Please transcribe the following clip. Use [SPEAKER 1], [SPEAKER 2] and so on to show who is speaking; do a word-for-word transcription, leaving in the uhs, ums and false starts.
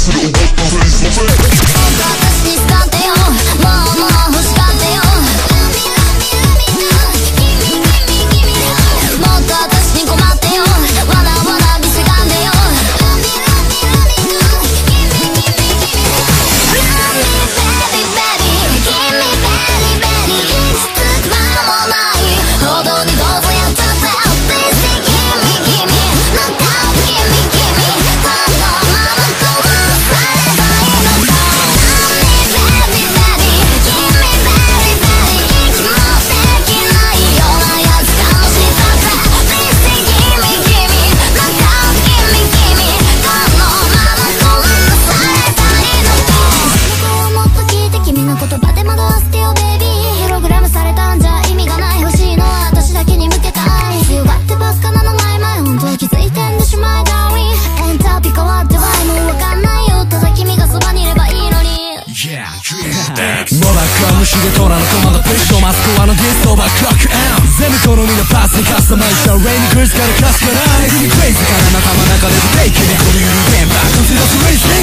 [SPEAKER 1] ヒゲトラのコマンドプッシュマスクワのディストバークロックアウン全部好みのパスにカスタマイズしたレイニークルスからカスカライズクレイズから仲間中でブレイクでこのユニメンバーコンシダースレイズ